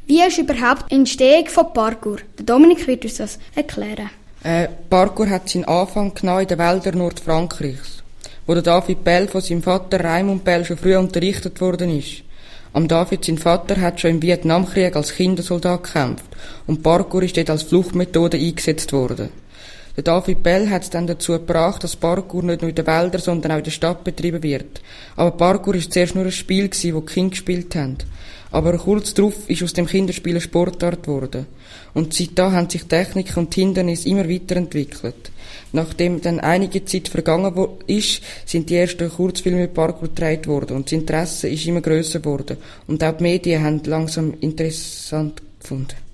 Wie ist überhaupt die Entstehung von Parkour? Der Dominik wird uns das erklären. Parkour hat seinen Anfang genommen in den Wäldern Nordfrankreichs, wo der David Bell von seinem Vater Raymond Bell schon früh unterrichtet worden ist. Am David, sein Vater, hat schon im Vietnamkrieg als Kindersoldat gekämpft und Parkour ist dort als Fluchtmethode eingesetzt worden. Der David Bell hat es dann dazu gebracht, dass Parkour nicht nur in den Wäldern, sondern auch in der Stadt betrieben wird. Aber Parkour war zuerst nur ein Spiel, das die Kinder gespielt haben. Aber kurz darauf ist aus dem Kinderspiel eine Sportart geworden. Und seitdem haben sich Technik und Hindernisse immer weiterentwickelt. Nachdem dann einige Zeit vergangen ist, sind die ersten Kurzfilme mit Parkour gedreht worden und das Interesse ist immer grösser geworden. Und auch die Medien haben langsam interessant gefunden.